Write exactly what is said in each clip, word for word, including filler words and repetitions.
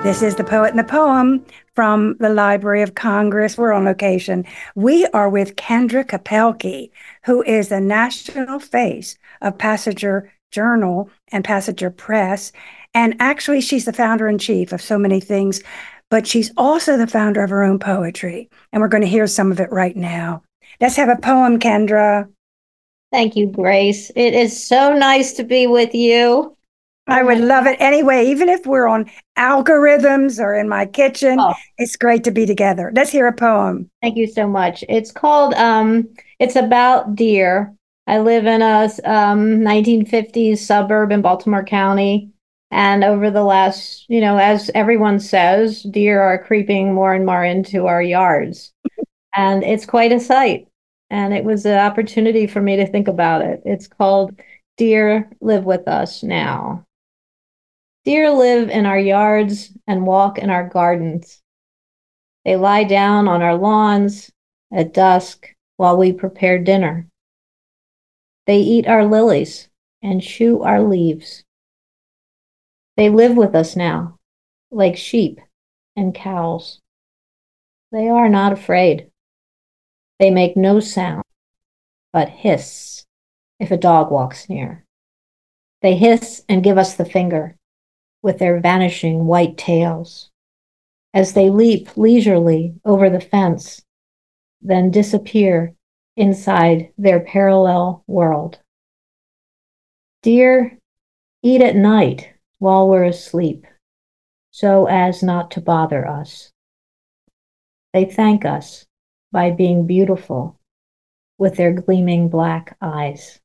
This is The Poet and the Poem from the Library of Congress. We're on location. We are with Kendra Kapelke, who is the national face of Passenger Journal and Passenger Press. And actually, she's the founder in chief of so many things, but she's also the founder of her own poetry. And we're going to hear some of it right now. Let's have a poem, Kendra. Thank you, Grace. It is so nice to be with you. I Oh would my love it anyway, even if we're on algorithms or in my kitchen. God. It's great to be together. Let's hear a poem. Thank you so much. It's called um it's about deer. I live in a um nineteen fifties suburb in Baltimore County, and over the last, you know, as everyone says, deer are creeping more and more into our yards. And it's quite a sight. And it was an opportunity for me to think about it. It's called Deer Live With Us Now. Deer live in our yards and walk in our gardens. They lie down on our lawns at dusk while we prepare dinner. They eat our lilies and chew our leaves. They live with us now, like sheep and cows. They are not afraid. They make no sound, but hiss if a dog walks near. They hiss and give us the finger with their vanishing white tails as they leap leisurely over the fence, then disappear inside their parallel world. Deer eat at night while we're asleep, so as not to bother us. They thank us by being beautiful with their gleaming black eyes.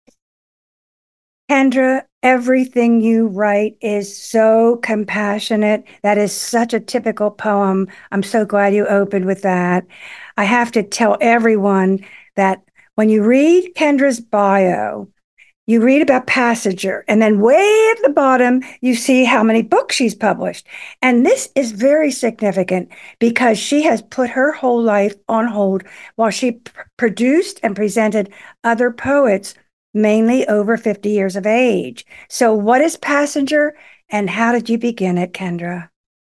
Kendra, everything you write is so compassionate. That is such a typical poem. I'm so glad you opened with that. I have to tell everyone that when you read Kendra's bio, you read about Passenger, and then way at the bottom, you see how many books she's published. And this is very significant because she has put her whole life on hold while she p- produced and presented other poets, mainly over fifty years of age. So, what is Passenger, and how did you begin it, Kendra?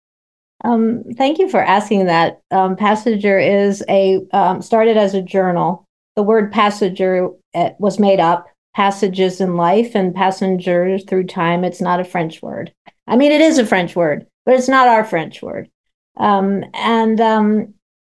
Um, thank you for asking that. Um, Passenger is a um, started as a journal. The word passenger uh, was made up. Passages in life and passengers through time. It's not a French word. I mean, it is a French word, but it's not our French word. Um, and um,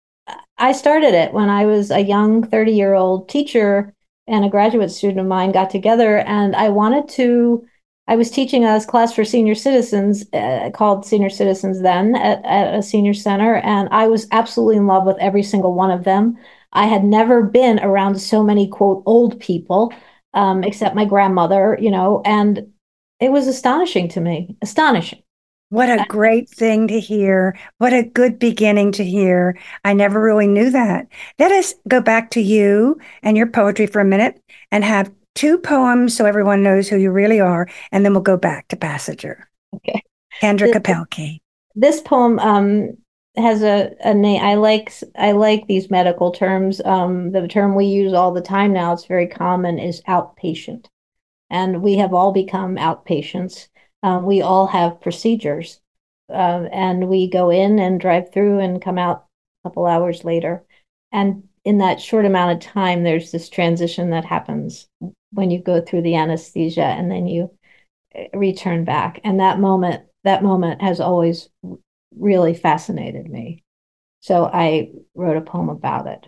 I started it when I was a young thirty year old teacher, and a graduate student of mine got together, and I wanted to. I was teaching a class for senior citizens uh, called Senior Citizens then at, at a senior center, and I was absolutely in love with every single one of them. I had never been around so many, quote, old people, um, except my grandmother, you know, and it was astonishing to me, astonishing. What a great thing to hear. What a good beginning to hear. I never really knew that. Let us go back to you and your poetry for a minute and have two poems so everyone knows who you really are, and then we'll go back to Passenger. Okay. Kendra Kapelke. This poem um, has a, a name. I like I like these medical terms. Um, the term we use all the time now, it's very common, is outpatient. And we have all become outpatients. Um, we all have procedures. Uh, and we go in and drive through and come out a couple hours later. And in that short amount of time, there's this transition that happens when you go through the anesthesia and then you return back. And that moment, that moment has always really fascinated me. So I wrote a poem about it.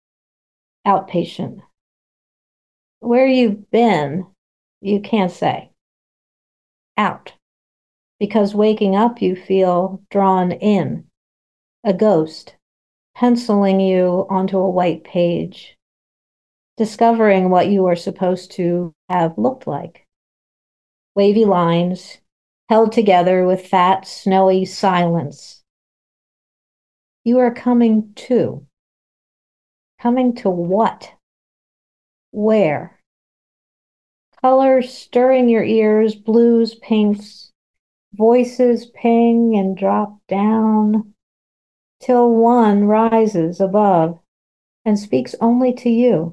Outpatient. Where you've been, you can't say. Out. Because waking up, you feel drawn in, a ghost, penciling you onto a white page, discovering what you are supposed to have looked like. Wavy lines, held together with fat, snowy silence. You are coming to. Coming to what? Where? Colors stirring your ears, blues, pinks, voices ping and drop down, till one rises above and speaks only to you.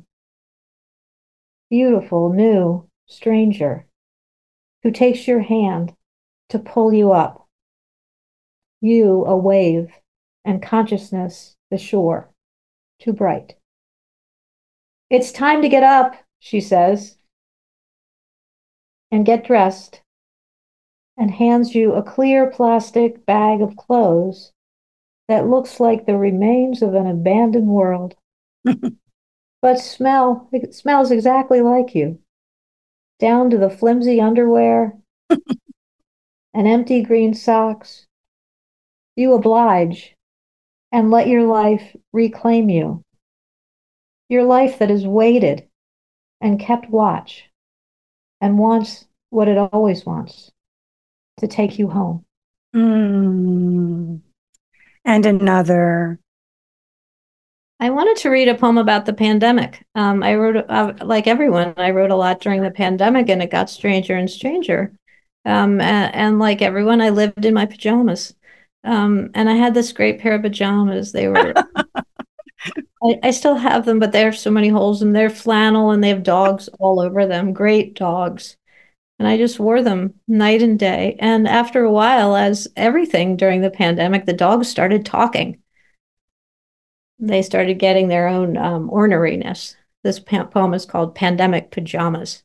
Beautiful, new stranger who takes your hand to pull you up. you a wave, and consciousness the shore, too bright. It's time to get up, she says, and get dressed, and hands you a clear plastic bag of clothes that looks like the remains of an abandoned world. But smell, it smells exactly like you, down to the flimsy underwear and empty green socks. You oblige and let your life reclaim you. Your life that has waited and kept watch and wants what it always wants, to take you home. Mm. And another. I wanted to read a poem about the pandemic. Um, I wrote, uh, like everyone, I wrote a lot during the pandemic, and it got stranger and stranger. Um, and, and like everyone, I lived in my pajamas. Um, and I had this great pair of pajamas. They were, I, I still have them, but they have so many holes in them. They're flannel and they have dogs all over them, great dogs. And I just wore them night and day. And after a while, as everything during the pandemic, the dogs started talking. They started getting their own um, orneriness. This poem is called Pandemic Pajamas.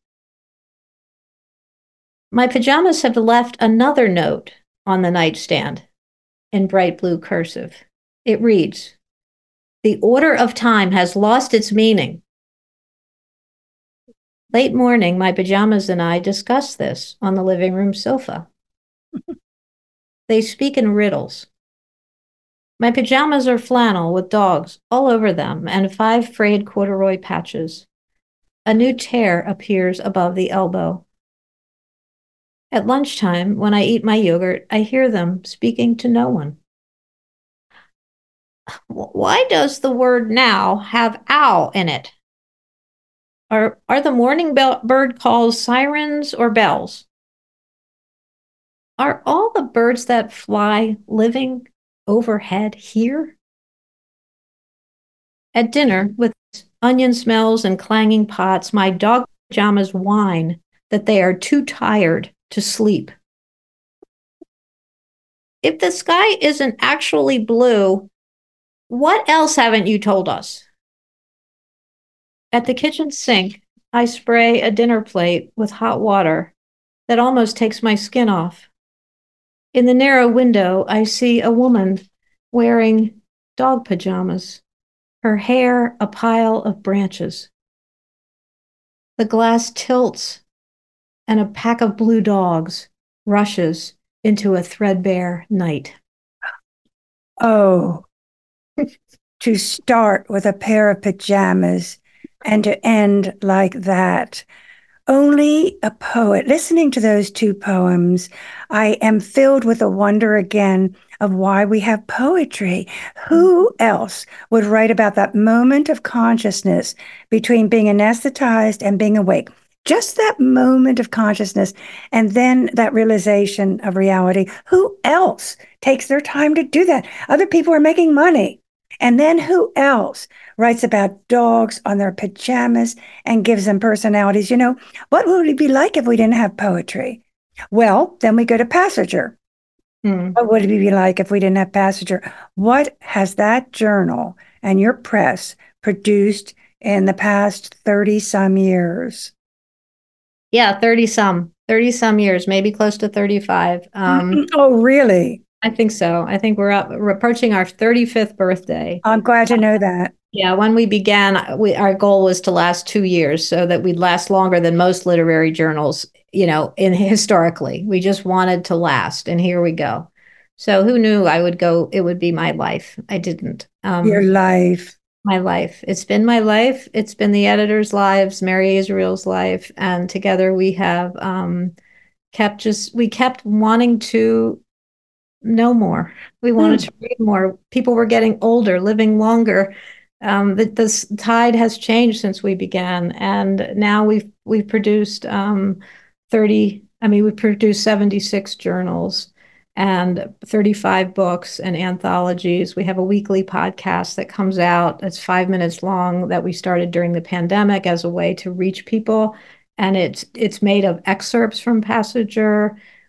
My pajamas have left another note on the nightstand in bright blue cursive. It reads, "The order of time has lost its meaning." Late morning, my pajamas and I discuss this on the living room sofa. They speak in riddles. My pajamas are flannel with dogs all over them and five frayed corduroy patches. A new tear appears above the elbow. At lunchtime, when I eat my yogurt, I hear them speaking to no one. Why does the word now have owl in it? Are, are the morning bell, bird calls sirens or bells? Are all the birds that fly living overhead here? At dinner, with onion smells and clanging pots, my dog pajamas whine that they are too tired to sleep. If the sky isn't actually blue, what else haven't you told us? At the kitchen sink, I spray a dinner plate with hot water that almost takes my skin off. In the narrow window, I see a woman wearing dog pajamas, her hair a pile of branches. The glass tilts, and a pack of blue dogs rushes into a threadbare night. Oh, to start with a pair of pajamas and to end like that. Only a poet. Listening to those two poems, I am filled with a wonder again of why we have poetry. Who else would write about that moment of consciousness between being anesthetized and being awake? Just that moment of consciousness and then that realization of reality. Who else takes their time to do that? Other people are making money. And then who else writes about dogs on their pajamas and gives them personalities? You know, what would it be like if we didn't have poetry? Well, then we go to Passenger. Hmm. What would it be like if we didn't have Passenger? What has that journal and your press produced in the past thirty some years? Yeah, thirty some, thirty some years, maybe close to thirty-five. Um, oh, really? I think so. I think we're up, we're approaching our thirty-fifth birthday. I'm glad to know that. Yeah, when we began, we, our goal was to last two years so that we'd last longer than most literary journals, you know, in historically. We just wanted to last, and here we go. So who knew I would go, it would be my life. I didn't. Um, Your life. My life. It's been my life. It's been the editor's lives, Mary Israel's life. And together we have um, kept just, we kept wanting to know more. We wanted hmm. to read more. People were getting older, living longer. Um, the, this tide has changed since we began, and now we've we've produced um, thirty. I mean, we've produced seventy-six journals and thirty-five books and anthologies. We have a weekly podcast that comes out. It's five minutes long that we started during the pandemic as a way to reach people, and it's it's made of excerpts from Passenger.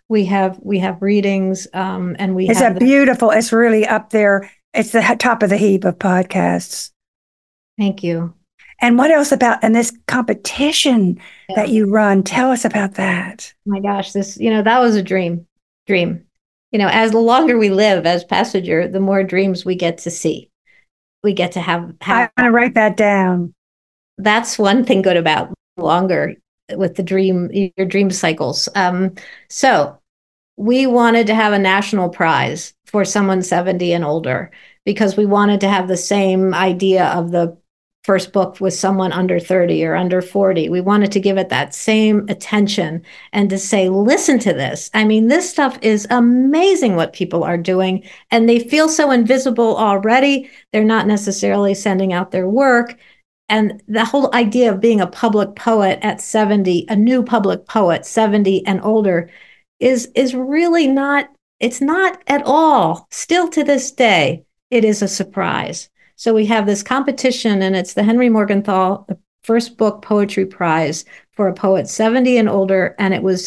We have we have readings, um, and we It's have a beautiful, it's really up there. It's the top of the heap of podcasts. Thank you. And what else about, and this competition Yeah. that you run? Tell us about that. Oh my gosh, this, you know, that was a dream, dream. You know, as the longer we live as passenger, the more dreams we get to see. We get to have, have I'm going to write that down. That's one thing good about longer with the dream, your dream cycles. Um, so we wanted to have a national prize for someone seventy and older because we wanted to have the same idea of the first book with someone under thirty or under forty. We wanted to give it that same attention and to say, listen to this. I mean, this stuff is amazing what people are doing, and they feel so invisible already. They're not necessarily sending out their work. And the whole idea of being a public poet at seventy, a new public poet, seventy and older, is is really not, it's not at all, still to this day, it is a surprise. So we have this competition, and it's the Henry Morgenthau the First Book Poetry Prize for a poet seventy and older, and it was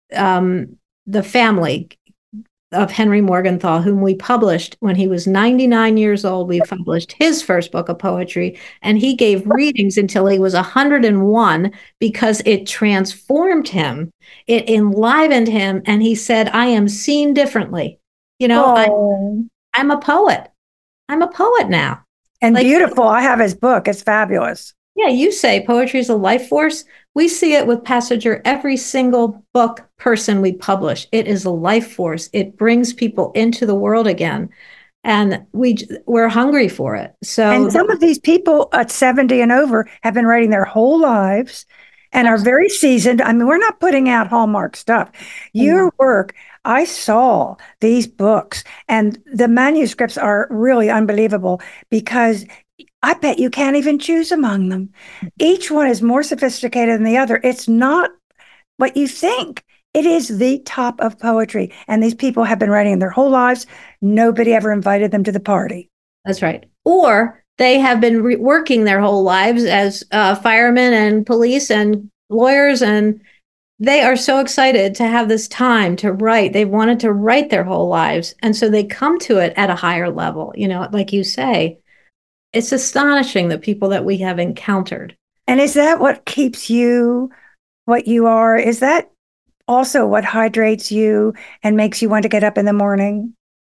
um, the family of Henry Morgenthau, whom we published when he was ninety-nine years old. We published his first book of poetry, and he gave readings until he was one hundred and one because it transformed him. It enlivened him, and he said, I am seen differently. You know, Oh. I, I'm a poet. I'm a poet now. And Like, beautiful. I have his book. It's fabulous. Yeah, you say poetry is a life force. We see it with Passenger. Every single book person we publish, it is a life force. It brings people into the world again, and we we're hungry for it. So, and some of these people at seventy and over have been writing their whole lives and are very seasoned. I mean, we're not putting out Hallmark stuff. Your work, I saw these books, and the manuscripts are really unbelievable because I bet you can't even choose among them. Each one is more sophisticated than the other. It's not what you think. It is the top of poetry. And these people have been writing their whole lives. Nobody ever invited them to the party. That's right. Or they have been re- working their whole lives as uh, firemen and police and lawyers, and they are so excited to have this time to write. They've wanted to write their whole lives. And so they come to it at a higher level. You know, like you say, it's astonishing the people that we have encountered. And is that what keeps you what you are? Is that also what hydrates you and makes you want to get up in the morning?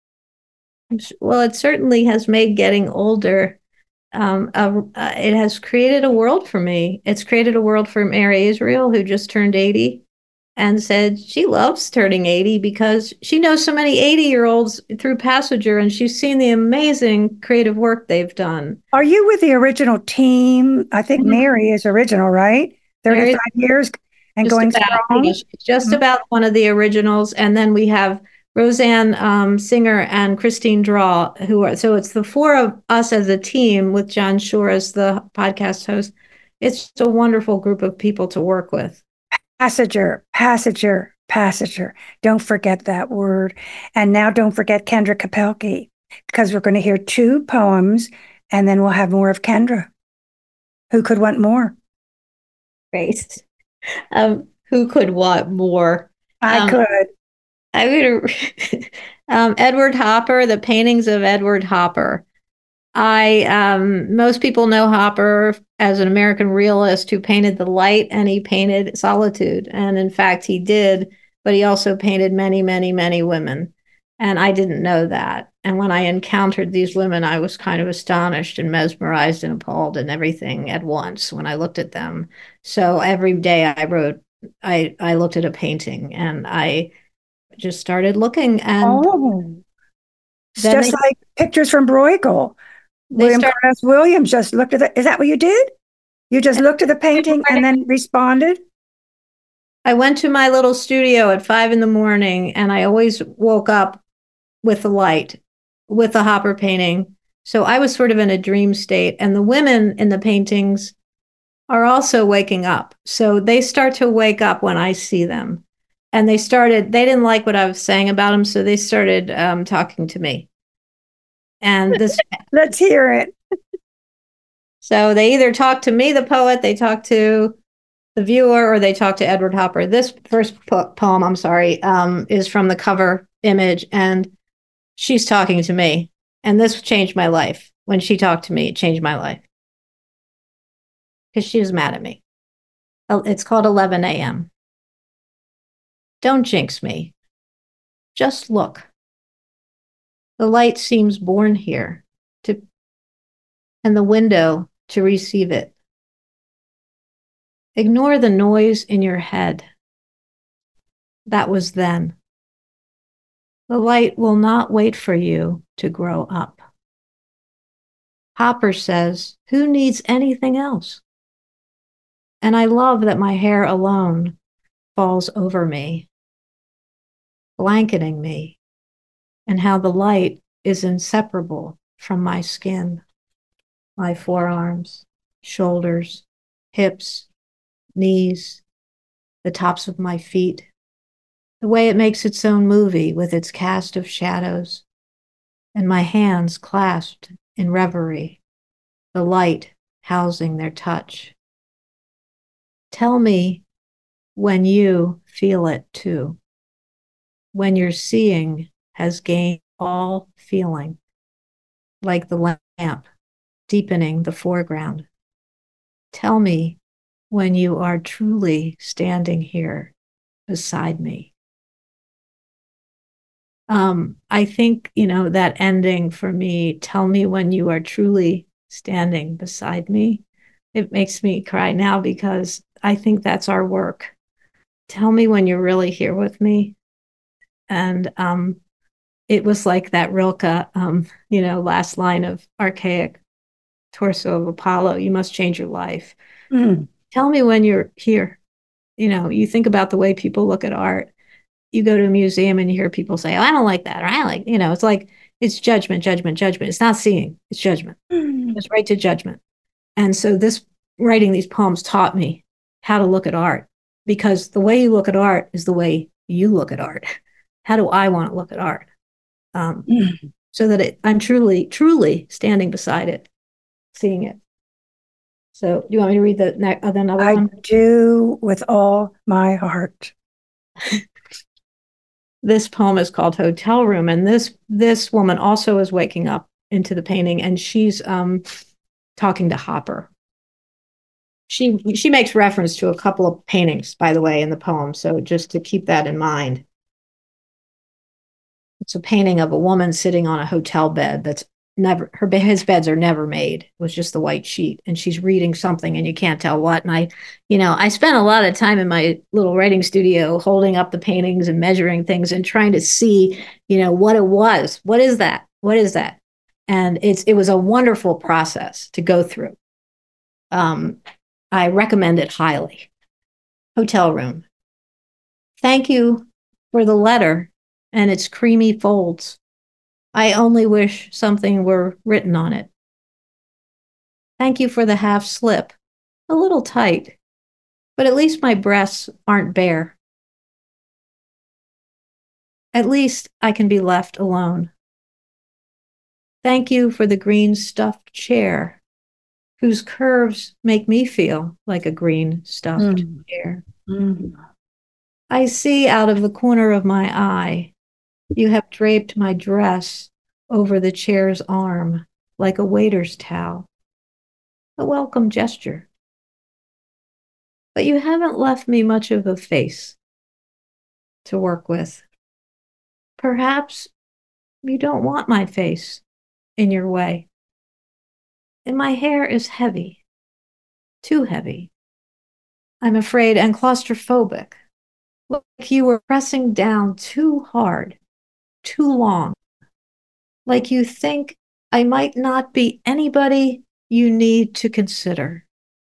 Well, it certainly has made getting older. Um, uh, uh, it has created a world for me. It's created a world for Mary Israel, who just turned eighty and said she loves turning eighty because she knows so many eighty year olds through Passenger, and she's seen the amazing creative work they've done. Are you with the original team? I think mm-hmm. Mary is original, right? thirty-five Mary, years and going about, strong. Yeah, just mm-hmm. about one of the originals. And then we have Roseanne um, Singer and Christine Draw, who are, so it's the four of us as a team with John Shore as the podcast host. It's just a wonderful group of people to work with. Passenger, passenger, passenger. Don't forget that word. And now don't forget Kendra Kapelke, because we're going to hear two poems and then we'll have more of Kendra. Who could want more? Great. Um, who could want more? I um, could. I would. um, Edward Hopper, the paintings of Edward Hopper. I um, most people know Hopper as an American realist who painted the light, and he painted solitude. And in fact, he did, but he also painted many, many, many women. And I didn't know that. And when I encountered these women, I was kind of astonished and mesmerized and appalled and everything at once when I looked at them. So every day I wrote, I, I looked at a painting, and I just started looking. And oh, it's just they, like pictures from Bruegel. William started, Carlos Williams just looked at that. Is that what you did? You just looked at the painting and then responded? I went to my little studio at five in the morning, and I always woke up with the light, with the Hopper painting. So I was sort of in a dream state. And the women in the paintings are also waking up. So they start to wake up when I see them. And they started, they didn't like what I was saying about them. So they started um, talking to me. And this. Let's hear it. So they either talk to me, the poet, they talk to the viewer or they talk to Edward Hopper. This first po- poem, I'm sorry, um, is from the cover image, and she's talking to me. And this changed my life. When she talked to me, it changed my life. Because she was mad at me. It's called eleven a.m. Don't jinx me. Just look. The light seems born here, to, and the window to receive it. Ignore the noise in your head. That was then. The light will not wait for you to grow up. Hopper says, who needs anything else? And I love that my hair alone falls over me, blanketing me, and how the light is inseparable from my skin, my forearms, shoulders, hips, knees, the tops of my feet, the way it makes its own movie with its cast of shadows, and my hands clasped in reverie, the light housing their touch. Tell me when you feel it too, when your seeing has gained all feeling, like the lamp deepening the foreground. Tell me when you are truly standing here beside me. Um, I think, you know, that ending for me, tell me when you are truly standing beside me. It makes me cry now because I think that's our work. Tell me when you're really here with me. And um, it was like that Rilke, um, you know, last line of Archaic Torso of Apollo, you must change your life. Mm. Tell me when you're here. You know, you think about the way people look at art. You go to a museum and you hear people say, oh, I don't like that, or I like, you know, it's like, it's judgment, judgment, judgment. It's not seeing, it's judgment. Mm. It's right to judgment. And so this, writing these poems taught me how to look at art, because the way you look at art is the way you look at art. How do I want to look at art? Um, mm. So that it, I'm truly, truly standing beside it, seeing it. So do you want me to read the ne- uh, another I one? I do, with all my heart. This poem is called Hotel Room, and this this woman also is waking up into the painting, and she's um, talking to Hopper. She she makes reference to a couple of paintings, by the way, in the poem, so just to keep that in mind. It's a painting of a woman sitting on a hotel bed that's never, her his beds are never made. It was just the white sheet, and she's reading something and you can't tell what. And I, you know, I spent a lot of time in my little writing studio holding up the paintings and measuring things and trying to see, you know, what it was. What is that? What is that? And it's it was a wonderful process to go through. Um, I recommend it highly. Hotel Room. Thank you for the letter and its creamy folds. I only wish something were written on it. Thank you for the half slip, a little tight, but at least my breasts aren't bare. At least I can be left alone. Thank you for the green stuffed chair, whose curves make me feel like a green stuffed mm. chair. Mm. I see out of the corner of my eye, you have draped my dress over the chair's arm like a waiter's towel. A welcome gesture. But you haven't left me much of a face to work with. Perhaps you don't want my face in your way. And my hair is heavy, too heavy. I'm afraid and claustrophobic, like you were pressing down too hard, too long, like you think I might not be anybody you need to consider.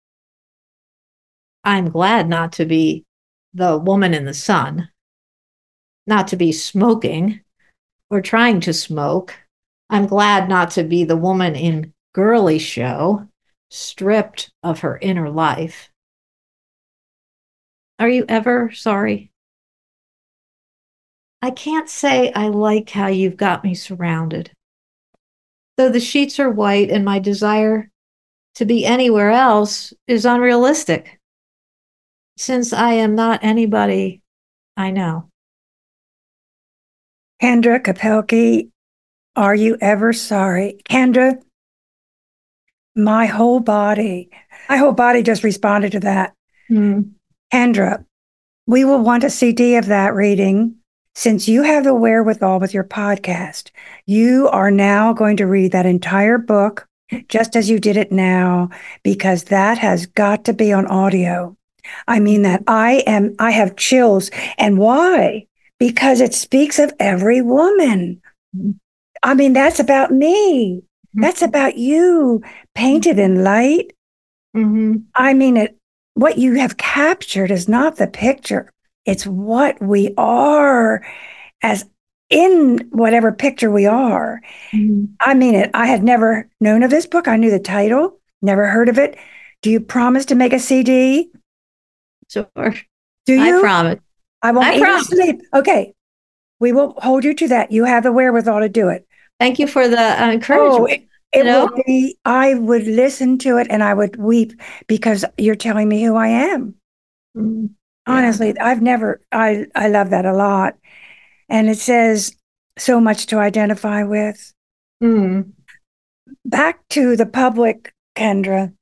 I'm glad not to be the woman in the sun, not to be smoking or trying to smoke. I'm glad not to be the woman in Girly Show, stripped of her inner life. Are you ever sorry? I can't say I like how you've got me surrounded. Though the sheets are white and my desire to be anywhere else is unrealistic. since I am not anybody I know. Kendra Kapelke, are you ever sorry? Kendra, my whole body, my whole body just responded to that. Mm. Kendra, we will want a C D of that reading. Since you have the wherewithal with your podcast, you are now going to read that entire book just as you did it now, because that has got to be on audio. I mean that I am, I have chills. And why? Because it speaks of every woman. I mean, that's about me. That's about you, painted in light. Mm-hmm. I mean, it, what you have captured is not the picture. It's what we are as in whatever picture we are. Mm-hmm. I mean it. I had never known of this book. I knew the title, never heard of it. Do you promise to make a C D? Sure. Do you? I promise. I won't I eat or promise. sleep. Okay. We will hold you to that. You have the wherewithal to do it. Thank you for the uh, Oh, encouragement. it, You it will know, be, I would listen to it and I would weep because you're telling me who I am. Mm, yeah. Honestly, I've never, I, I love that a lot. And it says so much to identify with. Mm. Back to the public, Kendra.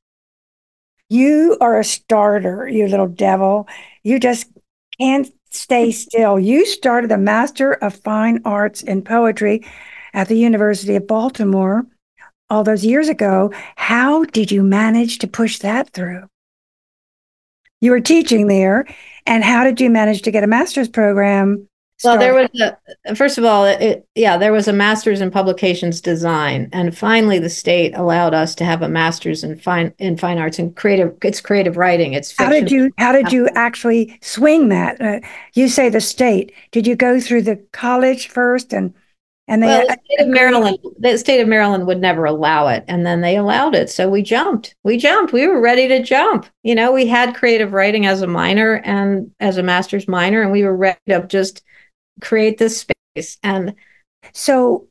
You are a starter, you little devil. You just can't stay still. You started the Master of Fine Arts in Poetry at the University of Baltimore all those years ago. How did you manage to push that through? You were teaching there, and how did you manage to get a master's program Well, there started? was a, first of all, it, yeah, there was a master's in publications design, and finally, the state allowed us to have a master's in fine in fine arts and creative. It's creative writing. It's How fiction. did you how did you actually swing that? Uh, you say the state. Did you go through the college first and and they Well, uh, the state of agreed? Maryland, the state of Maryland would never allow it, and then they allowed it. So we jumped. We jumped. We were ready to jump. You know, we had creative writing as a minor and as a master's minor, and we were ready to just create this space. And So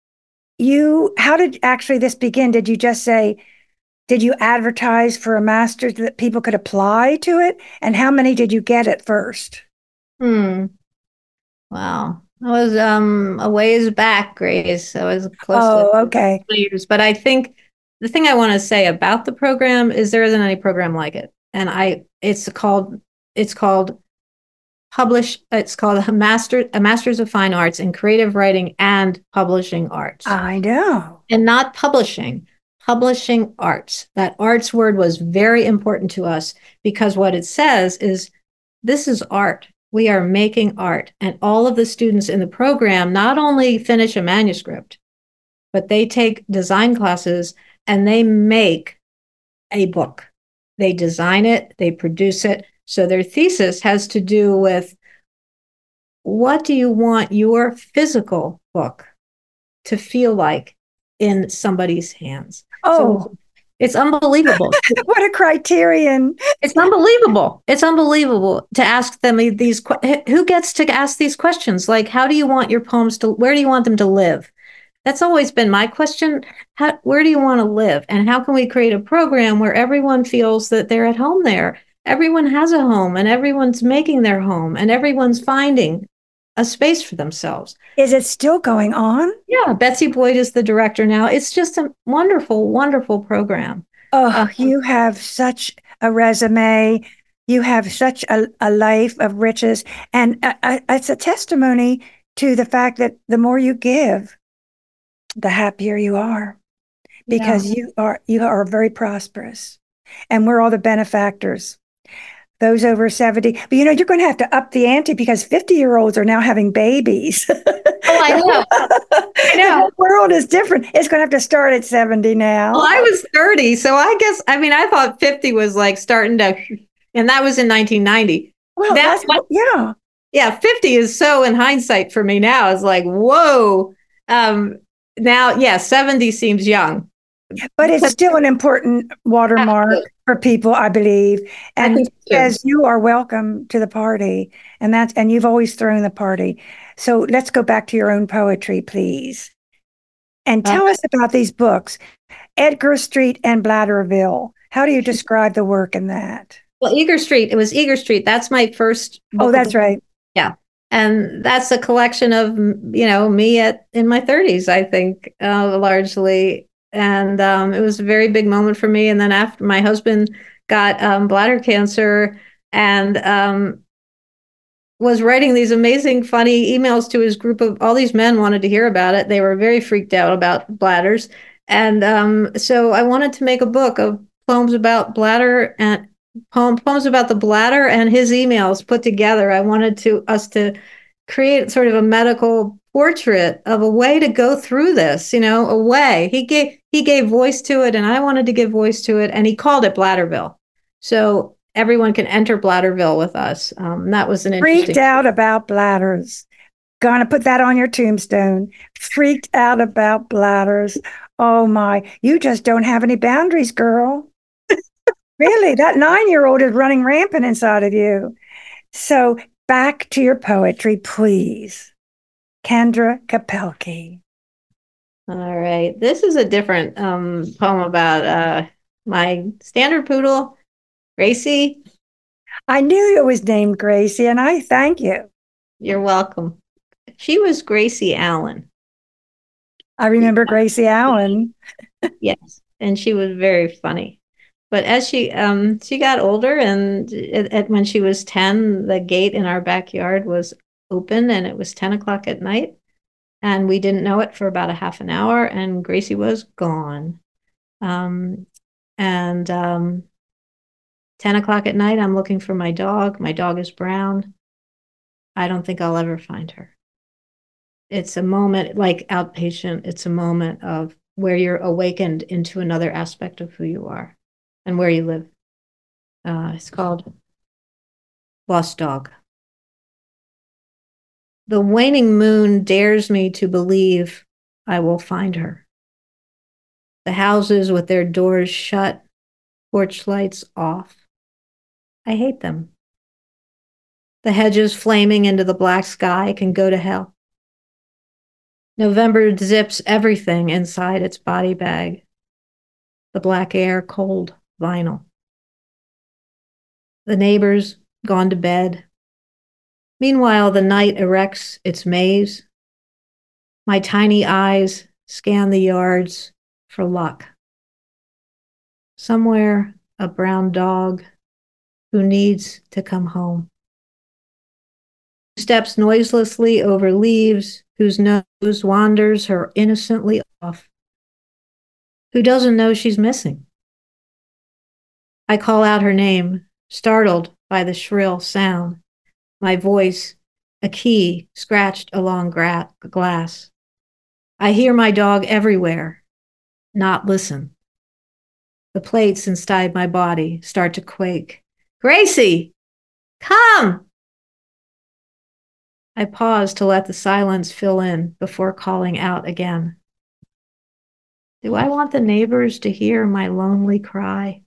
you how did actually this begin? Did you just say, did you advertise for a master's that people could apply to it? And how many did you get at first? hmm, wow, I was um a ways back, Grace. I was close to Oh, okay. twenty years, but I think the thing I want to say about the program is there isn't any program like it, and I it's called it's called publish it's called a master a master's of fine arts in creative writing and publishing arts, I know. and not publishing publishing arts. That arts word was very important to us because what it says is this is art. We are making art, and all of the students in the program not only finish a manuscript, but they take design classes and they make a book. They design it, they produce it. So their thesis has to do with what do you want your physical book to feel like in somebody's hands? Oh, So it's unbelievable. what a criterion. It's unbelievable. It's unbelievable to ask them these. Who gets to ask these questions? Like, how do you want your poems to, where do you want them to live? That's always been my question. How, where do you want to live? And how can we create a program where everyone feels that they're at home there? Everyone has a home and everyone's making their home and everyone's finding a space for themselves. Is it still going on? Yeah, Betsy Boyd is the director now. It's just a wonderful, wonderful program. Oh, Uh, you have such a resume. You have such a, a life of riches. And uh, uh, it's a testimony to the fact that the more you give, the happier you are, because yeah. you are you are very prosperous. And we're all the benefactors. Those over seventy. But you know, you're going to have to up the ante because fifty year olds are now having babies. Oh, I know. I know. The world is different. It's going to have to start at seventy now. Well, I was thirty, so I guess, I mean, I thought fifty was like starting to, and that was in nineteen ninety. Well, That's that's, yeah. Yeah, fifty is so in hindsight for me now. It's like, whoa. Um, now, yeah, seventy seems young. But it's still an important watermark for people, I believe. And as you are welcome to the party, and that's and you've always thrown the party. So let's go back to your own poetry, please. And tell Okay. us about these books, Edgar Street and Bladderville. How do you describe the work in that? Well, Eager Street. It was Eager Street. That's my first Oh, book of that's right. yeah. And that's a collection of, you know, me at in my thirties, I think, uh, largely. And um, it was a very big moment for me. And then after my husband got um, bladder cancer and um, was writing these amazing, funny emails to his group of all these men wanted to hear about it. They were very freaked out about bladders. And um, so I wanted to make a book of poems about bladder and poem, poems about the bladder and his emails put together. I wanted to us to create sort of a medical portrait of a way to go through this, you know, a way. He gave he gave voice to it and I wanted to give voice to it and he called it Bladderville. So everyone can enter Bladderville with us. Um, that was an interesting. Freaked out about bladders. Gonna put that on your tombstone. Freaked out about bladders. Oh my, you just don't have any boundaries, girl. Really, that nine year old is running rampant inside of you. So back to your poetry, please. Kendra Kapelke. All right. This is a different um, poem about uh, my standard poodle, Gracie. I knew it was named Gracie, and I thank you. You're welcome. She was Gracie Allen. I remember Gracie Allen. Yes, and she was very funny. But as she um she got older, and it, it, when she was ten, the gate in our backyard was open, and it was ten o'clock at night, and we didn't know it for about a half an hour, and Gracie was gone. Um, and um, ten o'clock at night, I'm looking for my dog. My dog is brown. I don't think I'll ever find her. It's a moment like Outpatient. It's a moment of where you're awakened into another aspect of who you are and where you live. Uh, it's called Lost Dog. The waning moon dares me to believe I will find her. The houses with their doors shut, porch lights off. I hate them. The hedges flaming into the black sky can go to hell. November zips everything inside its body bag. The black air, cold vinyl. The neighbors gone to bed. Meanwhile, the night erects its maze. My tiny eyes scan the yards for luck. Somewhere, a brown dog who needs to come home. Steps noiselessly over leaves, whose nose wanders her innocently off. Who doesn't know she's missing? I call out her name, startled by the shrill sound. My voice, a key scratched along gra- glass. I hear my dog everywhere, not listen. The plates inside my body start to quake. Gracie, come! I pause to let the silence fill in before calling out again. Do I want the neighbors to hear my lonely cry?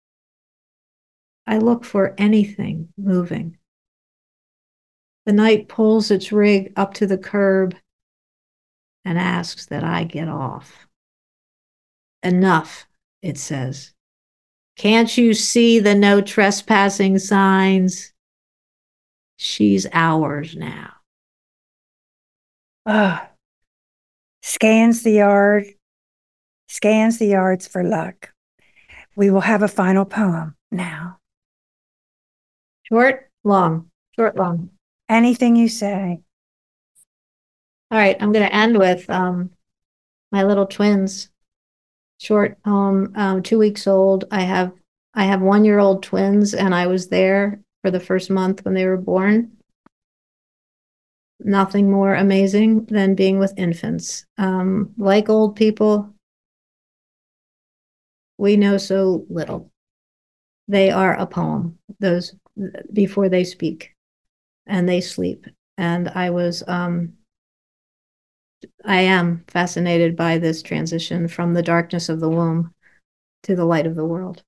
I look for anything moving. The night pulls its rig up to the curb and asks that I get off. Enough, it says. Can't you see the no trespassing signs? She's ours now. Ah, scans the yard, scans the yards for luck. We will have a final poem now. Short, long, short, long. Anything you say. All right, I'm going to end with um, my little twins. Short poem, um, two weeks old. I have I have one-year-old twins, and I was there for the first month when they were born. Nothing more amazing than being with infants. Um, like old people, we know so little. They are a poem, those before they speak, and they sleep. And I was, um, I am fascinated by this transition from the darkness of the womb to the light of the world.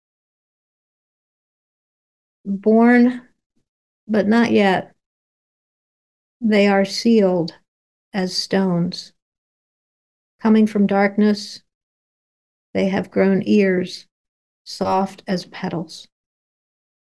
Born, but not yet. They are sealed as stones. Coming from darkness, they have grown ears, soft as petals.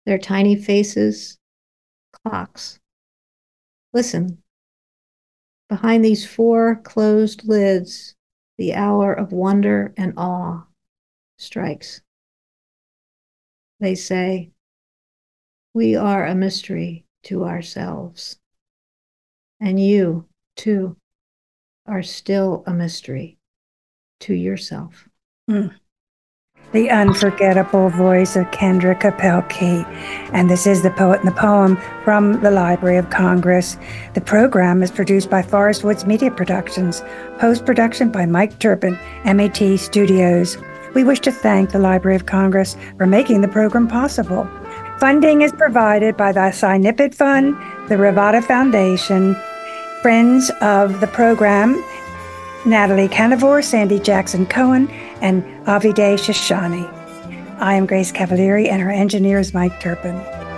their tiny faces, clocks. Listen. Behind these four closed lids, the hour of wonder and awe strikes. They say, we are a mystery to ourselves. And you, too, are still a mystery to yourself. Mm. The unforgettable voice of Kendra Kopelke. And this is The Poet and the Poem from the Library of Congress. The program is produced by Forest Woods Media Productions, post-production by Mike Turpin, M A T Studios. We wish to thank the Library of Congress for making the program possible. Funding is provided by the Cy-Nippert Fund, the Rivada Foundation, friends of the program, Natalie Canavore, Sandy Jackson Cohen, and Avideh Shoshani. I am Grace Cavalieri, and our engineer is Mike Turpin.